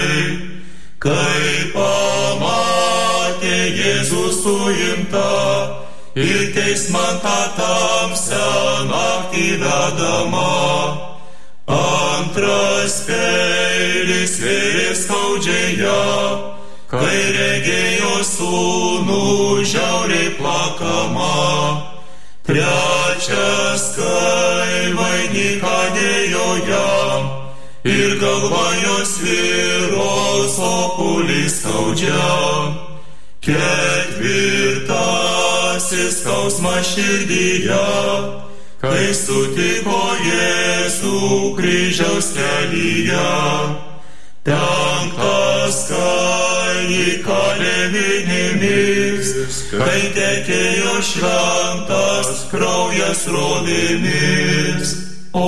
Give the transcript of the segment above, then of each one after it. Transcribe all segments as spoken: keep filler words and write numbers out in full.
Kai pamatė Jėzus suimta ir teisman tą tamsią naktį vedama, antras peilis vėrė skaudžiai ją, kai regėjo sūnų žiauriai plakama. Trečias, kai vainiką dėjo jam ir galva jos vyro sopulį skaudžiam. Ketvirtasis skausmas širdyje, kai sutiko Jėzų kryžiaus kelyje. Penktas, kai įkalė vinimis, kai tekėjo šventas kraujas srovėmis. O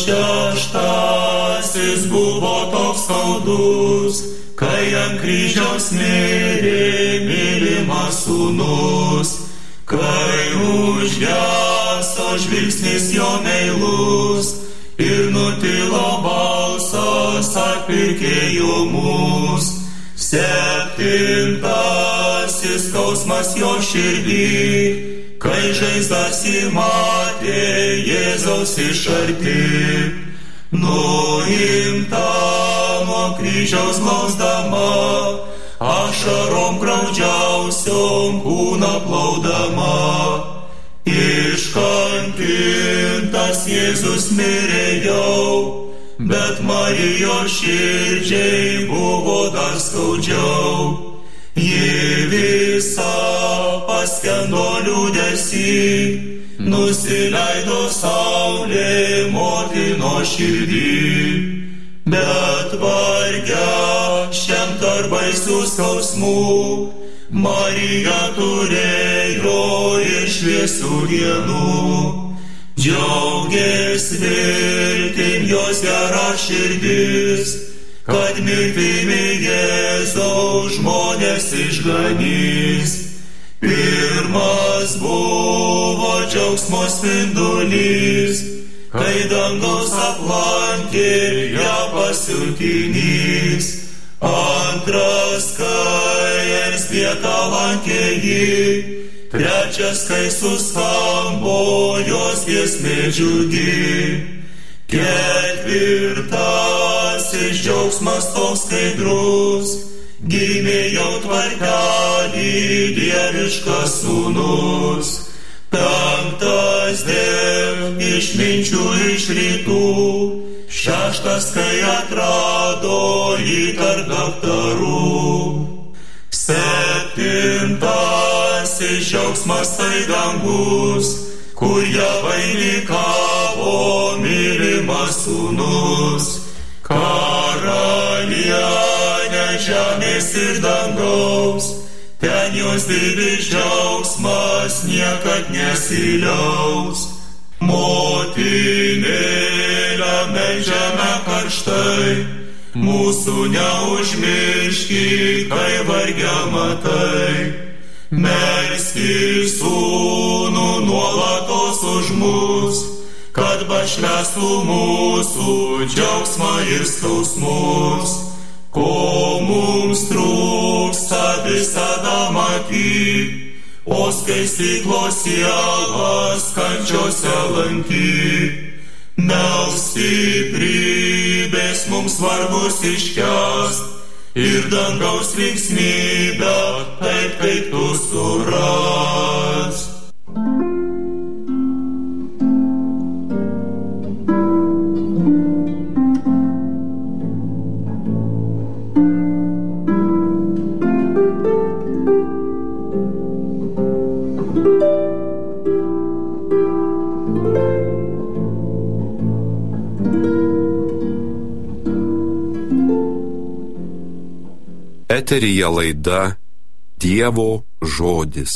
šeštasis buvo toks skaudus, kai ant kryžiaus mirė mylimas sūnus, kai užgeso žvilgsnis jo meilus ir nutilo balsas atpirkėjo mus. Septintasis skausmas jo širdį, kai žaizdas įmatė Jėzaus iš arti. Nuimta nuo kryžiaus glausdama, ašarom graudžiausiom kūną plaudama. Iškankintas Jėzus mirė jau, bet Marijos širdžiai buvo dar skaudžiau. Ji visa paskendo liūdesį, nusileido saulė motino širdį. Bet varge šiam tarp baisių skausmų Marija turėjo ir šviesių dienų. Džiaugės viltim jos gera širdis, kad mirtimi Jėzaus žmonės išganys. Pirmas buvo džiaugsmo spindulys, kai dangaus aplankė ją pasiuntinys. Antras, kai Elzbieta lankė jį, trečias, kai suskambo jos giesmė džiugi. Ketvirtasis džiaugsmas toks skaidrus, gimė jau tvartelį dieviškas sūnus. Penktas, dėl išminčių iš rytų, šeštas, kai atrado jį tarp daktarų. Septintasis džiaugsmas tai dangus, kur ją vainikavo mylimas sūnus. Karalienė žemės ir dangaus, ten jos didis džiaugsmas niekad nesiliaus. Motinėlę meldžiame karštai, mūsų neužmirški, kai varge matai. Melski sūnų nuolatos už mus, kad pašvęstų mūsų džiaugsmą ir skausmus. Ko mums trūksta visada matyt, o skaistyklos sielas kančiose lankyt. Melsk stiprybės mums svarbus iškęst ir dangaus linksmybę, taip kaip tu suras. Eteryje laida Dievo žodis.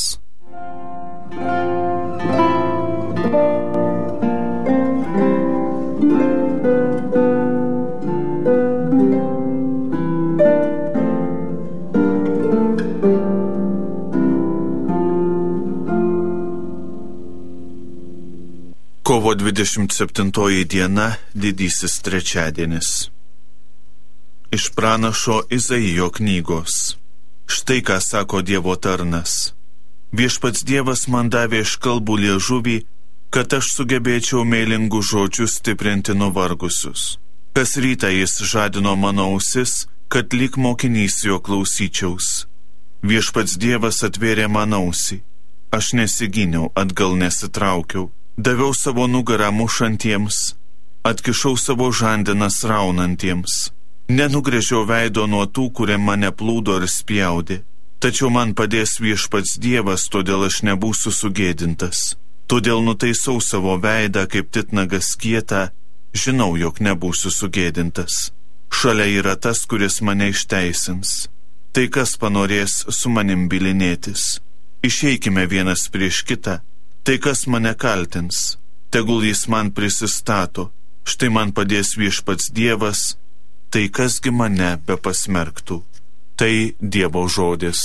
Kovo dvidešimt septintoji diena, didysis trečiadienis. Iš pranašo Izaijo knygos. Štai ką sako Dievo tarnas. Viešpats Dievas man davė iškalbų liežuvį, kad aš sugebėčiau meilingų žodžių stiprinti nuvargusius. Kas rytą jis žadino mano ausis, kad lyg mokinys jo klausyčiaus. Viešpats Dievas atvėrė man ausį. Aš nesigyniau, atgal nesitraukiau, daviau savo nugarą mušantiems, atkišau savo žandinas raunantiems. Nenugrėžiau veido nuo tų, kurie mane plūdo ir spjaudė. Tačiau man padės Viešpats Dievas, todėl aš nebūsiu sugėdintas. Todėl nutaisau savo veidą kaip titnagas kietą, žinau, jog nebūsiu sugėdintas. Šalia yra tas, kuris mane išteisins. Tai kas panorės su manim bylinėtis? Išeikime vienas prieš kitą. Tai kas mane kaltins? Tegul jis man prisistato. Štai man padės Viešpats Dievas. Tai kasgi mane be pasmerktų? Tai Dievo žodis.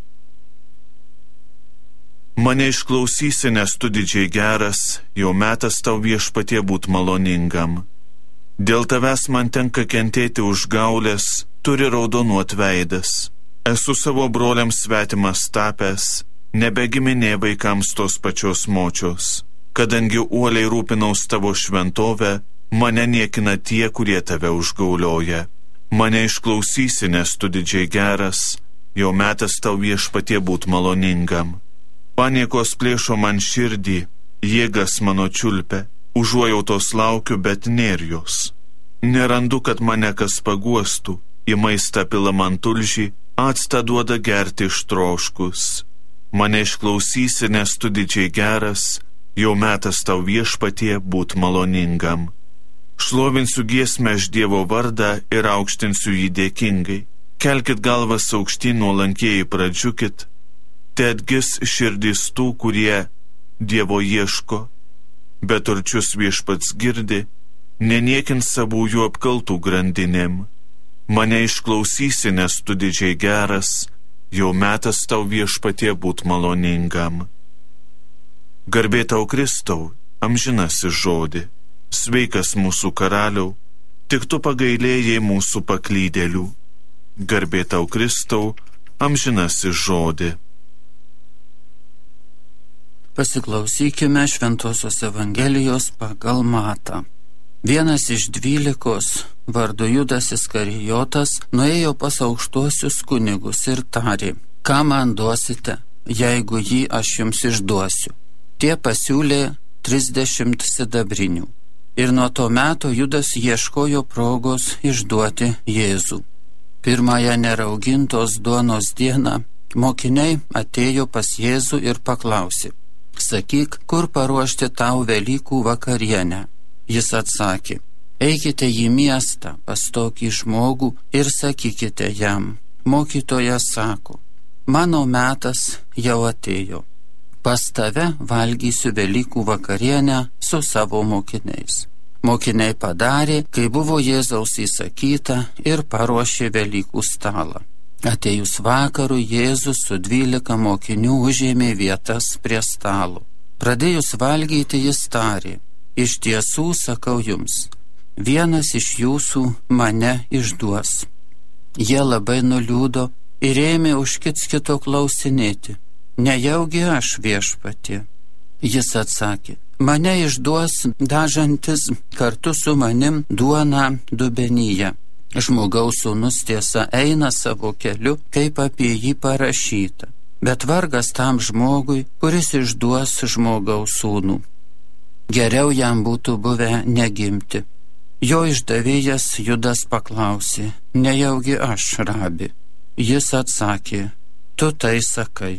Mane išklausysi, nes tu didžiai geras, jau metas tau Viešpatie būt maloningam. Dėl tavęs man tenka kentėti užgaulės, turi raudonuot veidas. Esu savo broliams svetimas tapęs, nebegiminė vaikams tos pačios močios. Kadangi uoliai rūpinaus tavo šventovę, mane niekina tie, kurie tave užgaulioja. Mane išklausysi, nes tu didžiai geras, jau metas tau Viešpatie būt maloningam. Paniekos plėšo man širdį, jėgas mano čiulpia, užuojautos laukiu, bet nėr jos. Nerandu, kad mane kas paguostų, į maistą pila man tulžį, actą duoda gerti ištroškus. Mane išklausysi, nes tu didžiai geras, jau metas tau Viešpatie būt maloningam. Šlovinsiu giesmę aš Dievo vardą ir aukštinsiu jį dėkingai. Kelkit galvas aukštyn, nuolankieji pradžiukit, te atgis širdys tų, kurie Dievo ieško, bet turčius Viešpats girdi, neniekins savųjų apkaltų grandinėm. Mane išklausysi, nes tu didžiai geras, jau metas tau Viešpatie būt maloningam. Garbė tau Kristau, amžinasi žodį. Sveikas mūsų karaliau, tik tu pagailėjai mūsų paklydėlių. Garbė tau Kristau, amžinasi žodį. Pasiklausykime Šventosios Evangelijos pagal Matą. Vienas iš dvylikos, vardu Judas Iskarijotas, nuėjo pas aukštuosius kunigus ir tarė: ką man duosite, jeigu jį aš jums išduosiu? Tie pasiūlė trisdešimt sidabrinių. Ir nuo to meto Judas ieškojo progos išduoti Jėzų. Pirmąją neraugintos duonos dieną mokiniai atėjo pas Jėzų ir paklausė: sakyk, kur paruošti tau Velykų vakarienę? Jis atsakė: eikite į miestą pas tokį žmogų ir sakykite jam: mokytojas sako, mano metas jau atėjo. Pas tave valgysiu Velykų vakarienę su savo mokiniais. Mokiniai padarė, kai buvo Jėzaus įsakyta, ir paruošė Velykų stalą. Atėjus vakarui, Jėzus su dvylika mokinių užėmė vietas prie stalo. Pradėjus valgyti, jis tarė: iš tiesų sakau jums, vienas iš jūsų mane išduos. Jie labai nuliūdo ir ėmė už kits kito klausinėti: nejaugi aš, Viešpatie? Jis atsakė: mane išduos dažantis kartu su manim duoną dubenyje. Žmogaus sūnus tiesa eina savo keliu, kaip apie jį parašyta, bet vargas tam žmogui, kuris išduos žmogaus sūnų. Geriau jam būtų buvę negimti. Jo išdavėjas Judas paklausė: nejaugi aš, rabi? Jis atsakė: tu tai sakai.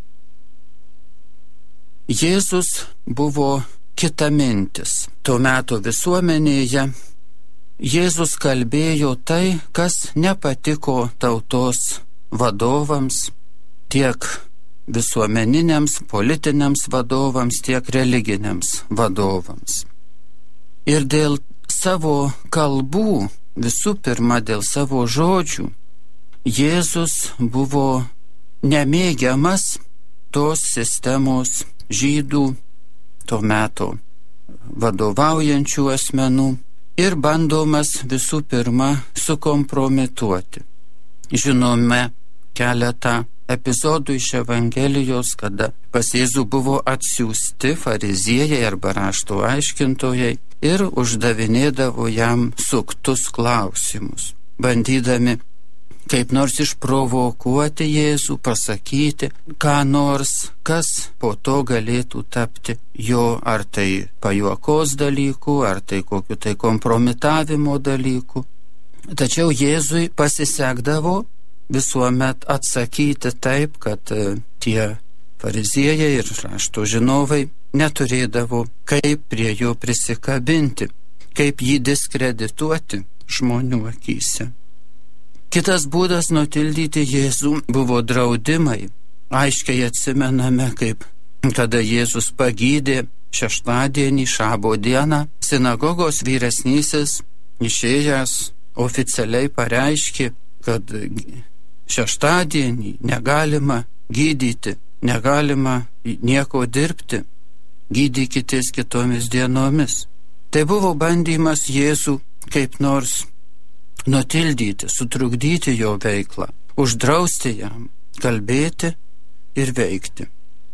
Jėzus buvo kitamintis. Tuo metu visuomenėje Jėzus kalbėjo tai, kas nepatiko tautos vadovams, tiek visuomeniniams, politiniams vadovams, tiek religiniams vadovams. Ir dėl savo kalbų, visų pirma dėl savo žodžių, Jėzus buvo nemėgiamas tos sistemos žydų, to meto vadovaujančių asmenų, ir bandomas visų pirma sukompromituoti. Žinome keletą epizodų iš Evangelijos, kada pas Jėzų buvo atsiųsti fariziejai arba rašto aiškintojai ir uždavinėdavo jam suktus klausimus, bandydami kaip nors išprovokuoti Jėzų, pasakyti, ką nors, kas po to galėtų tapti jo ar tai pajuokos dalykų, ar tai kokiu tai kompromitavimo dalykų. Tačiau Jėzui pasisekdavo visuomet atsakyti taip, kad tie fariziejai ir rašto žinovai neturėdavo kaip prie jo prisikabinti, kaip jį diskredituoti žmonių akyse. Kitas būdas nutildyti Jėzų buvo draudimai. Aiškiai atsimename, kaip kada Jėzus pagydė šeštadienį, šabo dieną, sinagogos vyresnysis išėjęs oficialiai pareiškė, kad šeštadienį negalima gydyti, negalima nieko dirbti, gydykitės kitomis dienomis. Tai buvo bandymas Jėzų kaip nors nutildyti, sutrukdyti jo veiklą, uždrausti jam kalbėti ir veikti.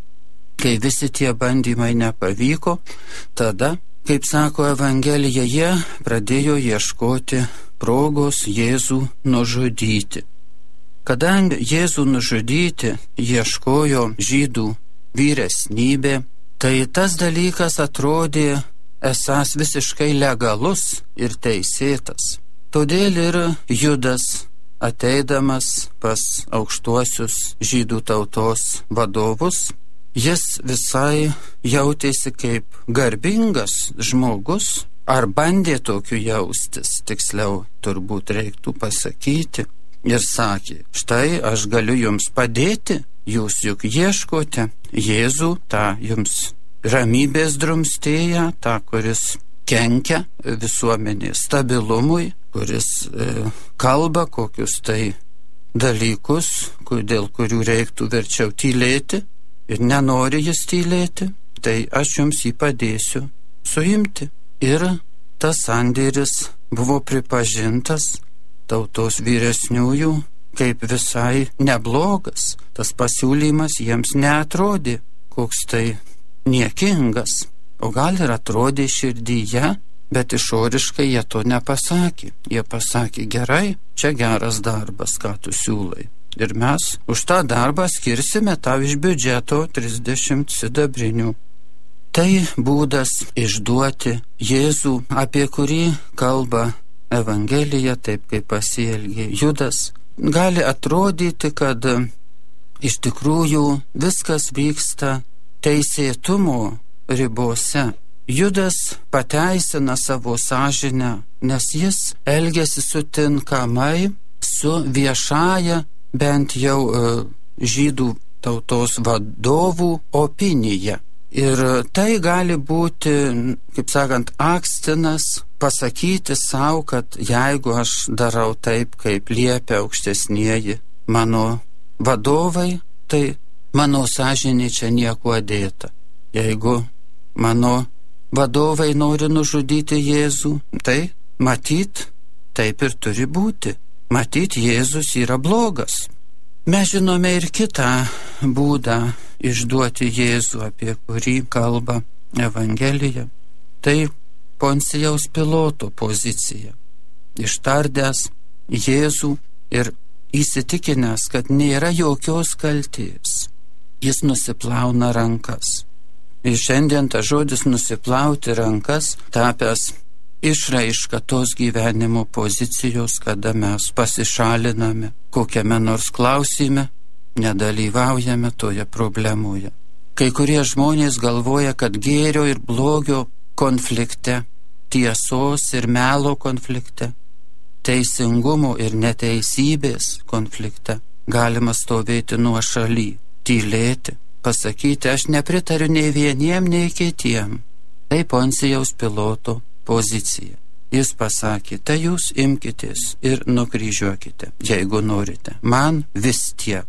Kai visi tie bandymai nepavyko, tada, kaip sako Evangelija, jie pradėjo ieškoti progos Jėzų nužudyti. Kadangi Jėzų nužudyti ieškojo žydų vyresnybė, tai tas dalykas atrodė esąs visiškai legalus ir teisėtas. Todėl ir Judas, ateidamas pas aukštuosius žydų tautos vadovus, jis visai jautėsi kaip garbingas žmogus, ar bandė tokiu jaustis, tiksliau turbūt reiktų pasakyti, ir sakė, štai aš galiu jums padėti, jūs juk ieškote Jėzų, tą jums ramybės drumstėją, tą, kuris kenkia visuomenės stabilumui, kuris e, kalba kokius tai dalykus, dėl kurių reiktų verčiau tylėti ir nenori jis tylėti, tai aš jums jį padėsiu suimti. Ir tas sandėris buvo pripažintas tautos vyresniųjų kaip visai neblogas. Tas pasiūlymas jiems neatrodė koks tai niekingas, o gal ir atrodė širdyje, bet išoriškai jie to nepasakė. Jie pasakė, gerai, čia geras darbas, ką tu siūlai. Ir mes už tą darbą skirsime tau iš biudžeto trisdešimt sidabrinių. Tai būdas išduoti Jėzų, apie kurį kalba Evangelija, taip kaip pasielgė Judas. Gali atrodyti, kad iš tikrųjų viskas vyksta teisėtumo ribose. Judas pateisina savo sąžinę, nes jis elgiasi sutinkamai su viešąja, bent jau e, žydų tautos vadovų opinija. Ir tai gali būti, kaip sakant, akstinas pasakyti savo, kad jeigu aš darau taip, kaip liepia aukštesnieji mano vadovai, tai mano sąžinė čia nieko dėta. Jeigu mano vadovai nori nužudyti Jėzų, tai matyt, taip ir turi būti. Matyt, Jėzus yra blogas. Mes žinome ir kitą būdą išduoti Jėzų, apie kurį kalba Evangelija. Tai Poncijaus Piloto pozicija. Ištardęs Jėzų ir įsitikinęs, kad nėra jokios kaltės, jis nusiplauna rankas. Ir šiandien tas žodis nusiplauti rankas tapęs išraiška tos gyvenimo pozicijos, kada mes pasišaliname kokiame nors klausime, nedalyvaujame toje problemoje. Kai kurie žmonės galvoja, kad gėrio ir blogio konflikte, tiesos ir melo konflikte, teisingumo ir neteisybės konflikte galima stovėti nuošaly, tylėti, pasakyti, aš nepritariu nei vieniem, nei kitiem. Tai Poncijaus Piloto pozicija. Jis pasakė, tai jūs imkitės ir nukryžiuokite, jeigu norite. Man vis tiek.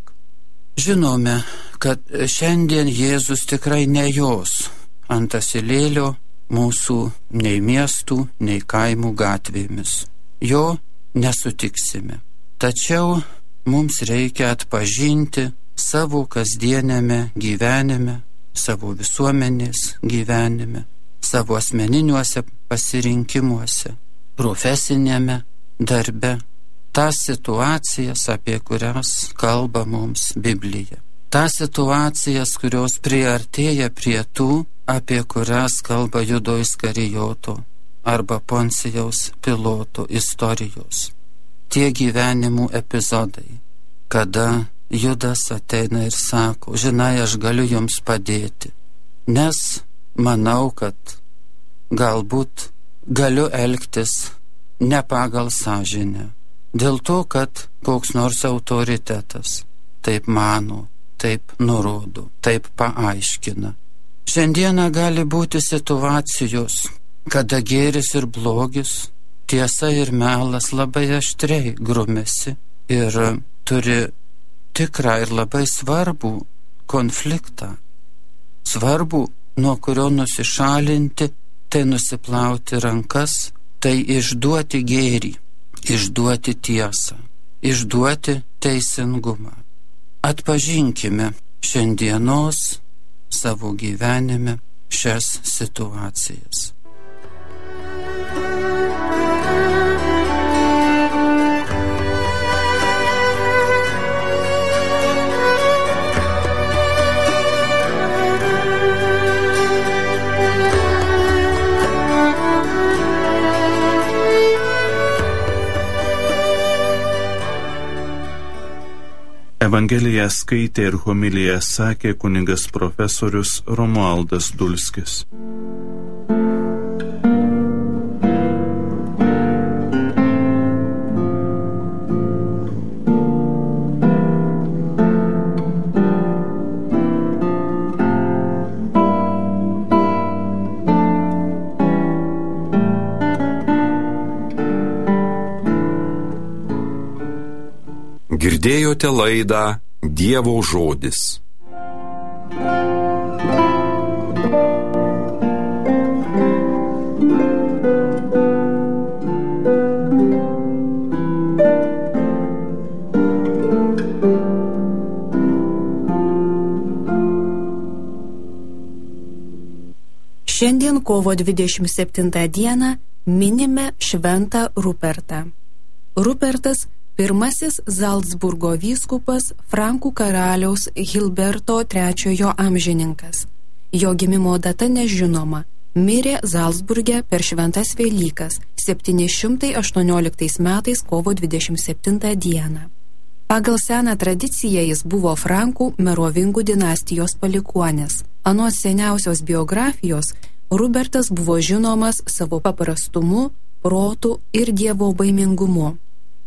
Žinome, kad šiandien Jėzus tikrai ne jos ant asilėlio mūsų nei miestų, nei kaimų gatvėmis. Jo nesutiksime. Tačiau mums reikia atpažinti savo kasdienėme gyvenime, savo visuomenės gyvenime, savo asmeniniuose pasirinkimuose, profesinėme darbe, tas situacijas, apie kurias kalba mums Biblija. Tas situacijas, kurios priartėja prie tų, apie kurias kalba Judo Iskarijoto arba Poncijaus Piloto istorijos. Tie gyvenimų epizodai, kada Judas ateina ir sako, žinai, aš galiu jums padėti, nes manau, kad galbūt galiu elgtis ne pagal sąžinę, dėl to, kad koks nors autoritetas taip mano, taip nurodo, taip paaiškina. Šiandieną gali būti situacijos, kada gėris ir blogis, tiesa ir melas labai aštriai grumėsi ir turi tikrą ir labai svarbų konfliktą. Svarbų, nuo kurio nusišalinti, tai nusiplauti rankas, tai išduoti gėrį, išduoti tiesą, išduoti teisingumą. Atpažinkime šiandienos savo gyvenime šias situacijas. Evangeliją skaitė ir homiliją sakė kunigas profesorius Romualdas Dulskis. Girdėjote laidą Dievo žodis. Šiandien kovo dvidešimt septintą dieną minime šventą Rupertą. Rupertas pirmasis Zalcburgo vyskupas, Frankų karaliaus Hilberto trečiojo amžininkas. Jo gimimo data nežinoma. Mirė Zalcburge per šventas Velykas septyni šimtai aštuonioliktais metais kovo dvidešimt septintą dieną. Pagal seną tradiciją jis buvo Frankų merovingų dinastijos palikuonis. Anot seniausios biografijos, Rupertas buvo žinomas savo paprastumu, protu ir dievobaimingumu.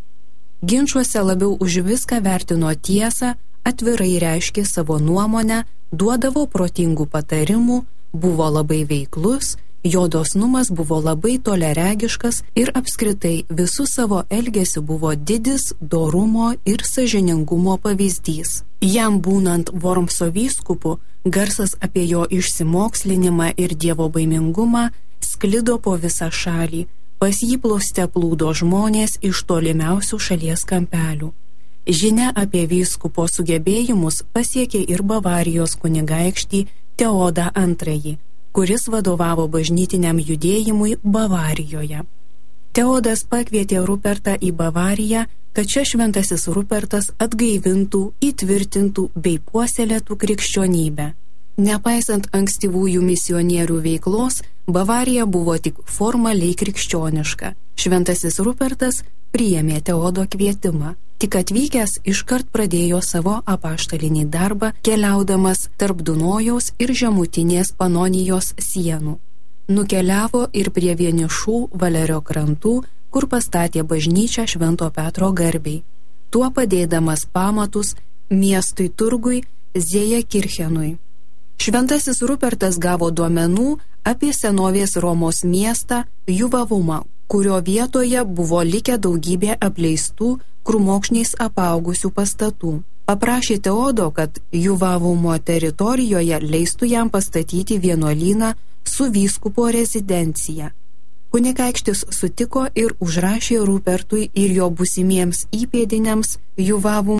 Ginčuose labiau už viską vertino tiesą, atvirai reiškė savo nuomonę, duodavo protingų patarimų, buvo labai veiklus, jo dosnumas buvo labai toleregiškas ir apskritai visų savo elgesiu buvo didis dorumo ir sąžiningumo pavyzdys. Jam būnant Wormso vyskupu, garsas apie jo išsimokslinimą ir dievobaimingumą sklido po visą šalį. Pas jį plūste plūdo žmonės iš tolimiausių šalies kampelių. Žinia apie vyskupo sugebėjimus pasiekė ir Bavarijos kunigaikštį Teodą antrąjį, kuris vadovavo bažnytiniam judėjimui Bavarijoje. Teodas pakvietė Rupertą į Bavariją, kad čia šventasis Rupertas atgaivintų, įtvirtintų bei puoselėtų krikščionybę. Nepaisant ankstyvųjų misionierių veiklos, Bavarija buvo tik formaliai krikščioniška. Šventasis Rupertas priėmė Teodo kvietimą. Tik atvykęs iškart pradėjo savo apaštalinį darbą, keliaudamas tarp Dunojaus ir žemutinės Panonijos sienų. Nukeliavo ir prie vienišų Valerio krantų, kur pastatė bažnyčią Švento Petro garbei. Tuo padėdamas pamatus miestui turgui Zėjakirchenui. Šventasis Rupertas gavo duomenų apie senovės Romos miestą Juvavumą, kurio vietoje buvo likę daugybė apleistų, krūmokšniais apaugusių pastatų. Paprašė Teodo, kad Juvavumo teritorijoje leistų jam pastatyti vienuolyną su vyskupo rezidencija. Kunigaikštis sutiko ir užrašė Rupertui ir jo būsimiems įpėdiniams Juvavum